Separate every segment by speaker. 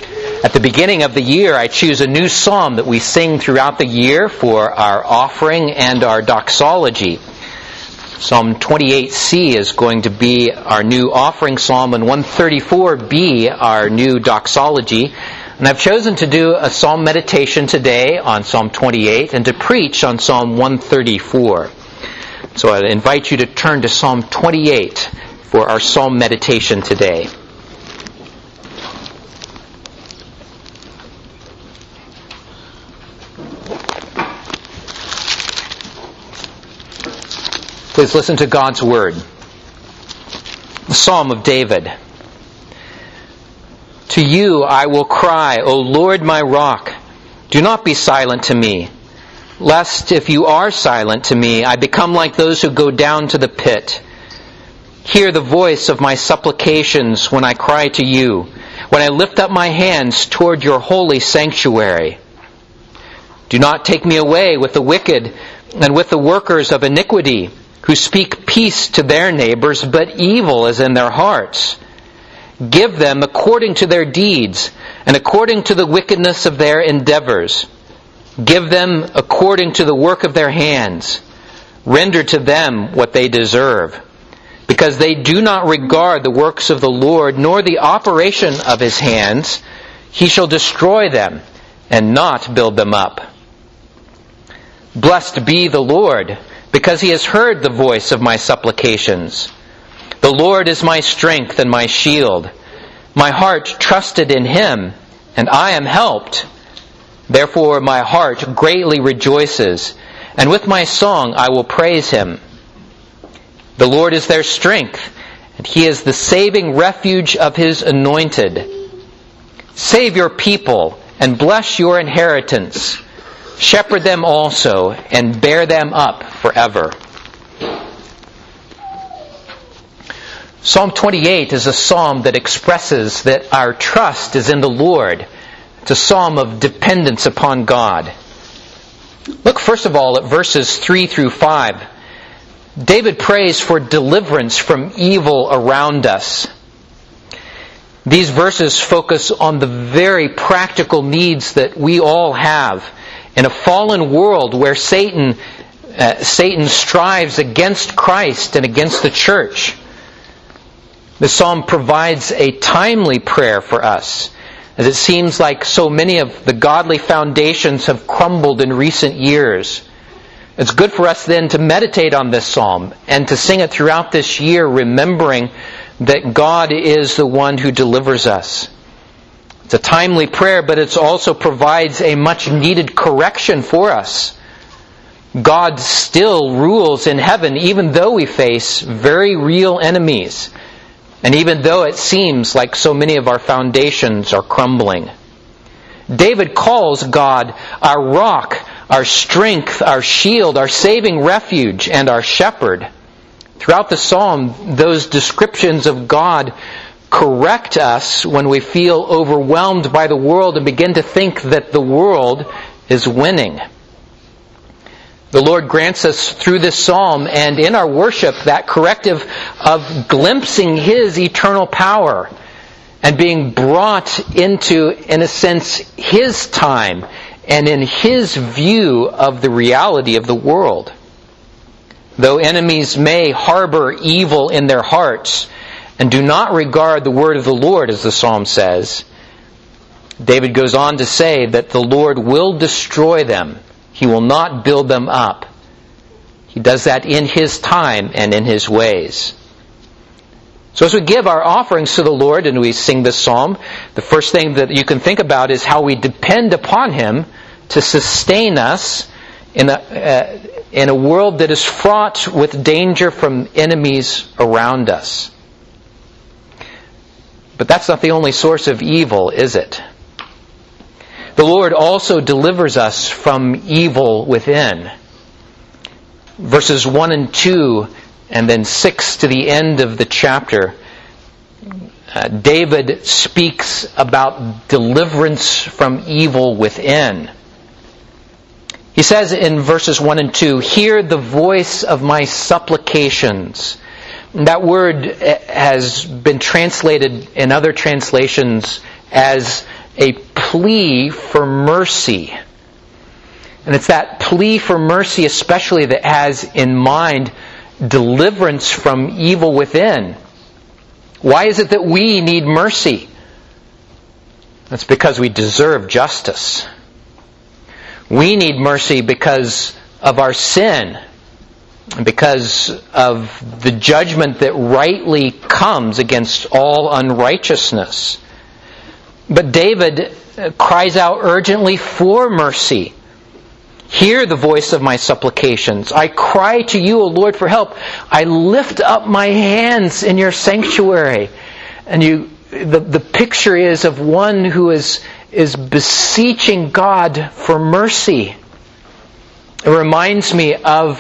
Speaker 1: At the beginning of the year, I choose a new psalm that we sing throughout the year for our offering and our doxology. Psalm 28c is going to be our new offering psalm, and 134b our new doxology. And I've chosen to do a psalm meditation today on Psalm 28 and to preach on Psalm 134. So I invite you to turn to Psalm 28 for our psalm meditation today. Please listen to God's Word. The Psalm of David. To you I will cry, O Lord my rock. Do not be silent to me, lest if you are silent to me, I become like those who go down to the pit. Hear the voice of my supplications when I cry to you, when I lift up my hands toward your holy sanctuary. Do not take me away with the wicked and with the workers of iniquity, who speak peace to their neighbors, but evil is in their hearts. Give them according to their deeds, and according to the wickedness of their endeavors. Give them according to the work of their hands. Render to them what they deserve. Because they do not regard the works of the Lord, nor the operation of His hands, He shall destroy them, and not build them up. Blessed be the Lord, because He has heard the voice of my supplications. The Lord is my strength and my shield. My heart trusted in Him, and I am helped. Therefore my heart greatly rejoices, and with my song I will praise Him. The Lord is their strength, and He is the saving refuge of His anointed. Save your people, and bless your inheritance. Shepherd them also, and bear them up forever. Psalm 28 is a psalm that expresses that our trust is in the Lord. It's a psalm of dependence upon God. Look first of all at verses 3 through 5. David prays for deliverance from evil around us. These verses focus on the very practical needs that we all have in a fallen world where Satan strives against Christ and against the church. The psalm provides a timely prayer for us, as it seems like so many of the godly foundations have crumbled in recent years. It's good for us then to meditate on this psalm and to sing it throughout this year, remembering that God is the one who delivers us. It's a timely prayer, but it also provides a much needed correction for us. God still rules in heaven, even though we face very real enemies, and even though it seems like so many of our foundations are crumbling. David calls God our rock, our strength, our shield, our saving refuge, and our shepherd. Throughout the psalm, those descriptions of God correct us when we feel overwhelmed by the world and begin to think that the world is winning. The Lord grants us through this psalm and in our worship that corrective of glimpsing His eternal power and being brought into, in a sense, His time and in His view of the reality of the world. Though enemies may harbor evil in their hearts and do not regard the word of the Lord, as the psalm says, David goes on to say that the Lord will destroy them. He will not build them up. He does that in His time and in His ways. So as we give our offerings to the Lord and we sing this psalm, the first thing that you can think about is how we depend upon Him to sustain us in a world that is fraught with danger from enemies around us. But that's not the only source of evil, is it? The Lord also delivers us from evil within. Verses 1 and 2, and then 6 to the end of the chapter, David speaks about deliverance from evil within. He says in verses 1 and 2, "Hear the voice of my supplications." That word has been translated in other translations as a plea for mercy. And it's that plea for mercy especially that has in mind deliverance from evil within. Why is it that we need mercy? That's because we deserve justice. We need mercy because of our sin, and because of the judgment that rightly comes against all unrighteousness. But David cries out urgently for mercy. Hear the voice of my supplications. I cry to you, O Lord, for help. I lift up my hands in your sanctuary. And the picture is of one who is beseeching God for mercy. It reminds me of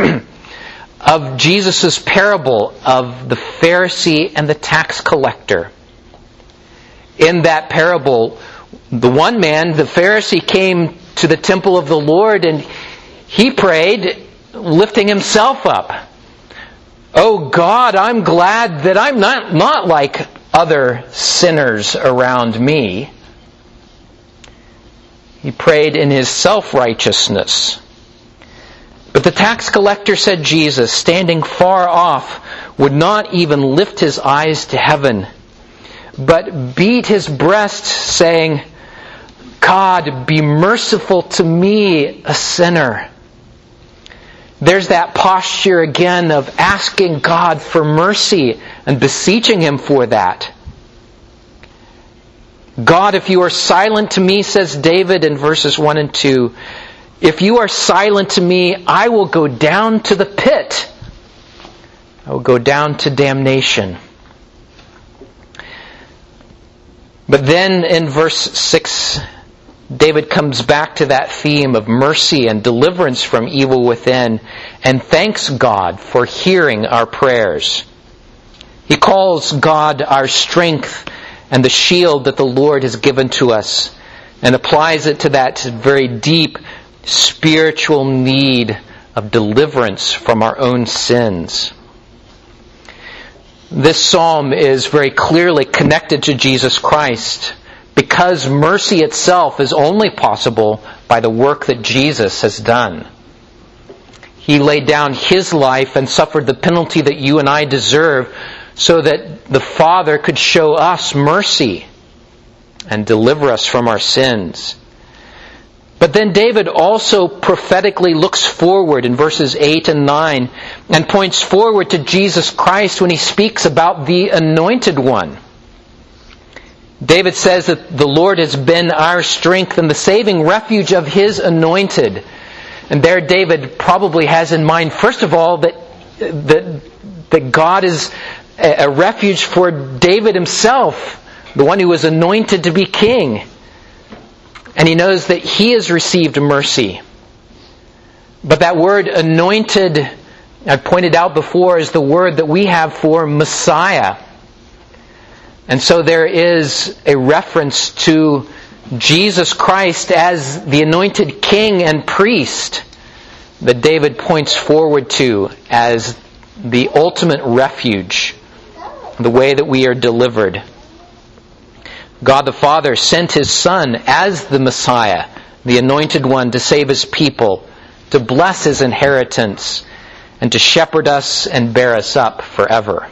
Speaker 1: Jesus' parable of the Pharisee and the tax collector. In that parable, the one man, the Pharisee, came to the temple of the Lord and he prayed, lifting himself up. Oh God, I'm glad that I'm not like other sinners around me. He prayed in his self-righteousness. But the tax collector, said Jesus, standing far off, would not even lift his eyes to heaven, but beat his breast, saying, God, be merciful to me, a sinner. There's that posture again of asking God for mercy and beseeching Him for that. God, if you are silent to me, says David in verses 1 and 2, if you are silent to me, I will go down to the pit. I will go down to damnation. But then in verse 6, David comes back to that theme of mercy and deliverance from evil within and thanks God for hearing our prayers. He calls God our strength and the shield that the Lord has given to us and applies it to that very deep spiritual need of deliverance from our own sins. This psalm is very clearly connected to Jesus Christ because mercy itself is only possible by the work that Jesus has done. He laid down His life and suffered the penalty that you and I deserve so that the Father could show us mercy and deliver us from our sins. But then David also prophetically looks forward in verses 8 and 9 and points forward to Jesus Christ when he speaks about the Anointed One. David says that the Lord has been our strength and the saving refuge of His anointed. And there David probably has in mind, first of all, that God is a refuge for David himself, the one who was anointed to be king. And he knows that he has received mercy. But that word anointed, I pointed out before, is the word that we have for Messiah. And so there is a reference to Jesus Christ as the anointed king and priest that David points forward to as the ultimate refuge, the way that we are delivered. God the Father sent His Son as the Messiah, the Anointed One, to save His people, to bless His inheritance, and to shepherd us and bear us up forever.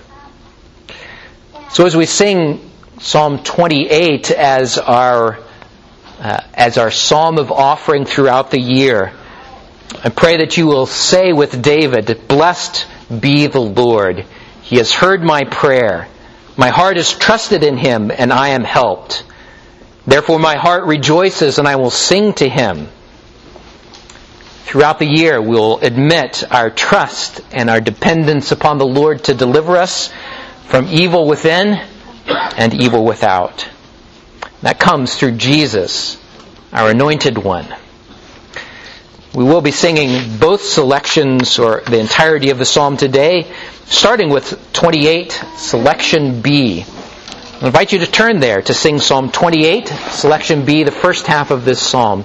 Speaker 1: So as we sing Psalm 28 as our psalm of offering throughout the year, I pray that you will say with David, "Blessed be the Lord. He has heard my prayer. My heart is trusted in Him, and I am helped. Therefore my heart rejoices, and I will sing to Him." Throughout the year, we will admit our trust and our dependence upon the Lord to deliver us from evil within and evil without. That comes through Jesus, our Anointed One. We will be singing both selections, or the entirety of the psalm today, starting with 28, selection B. I invite you to turn there to sing Psalm 28, selection B, the first half of this psalm.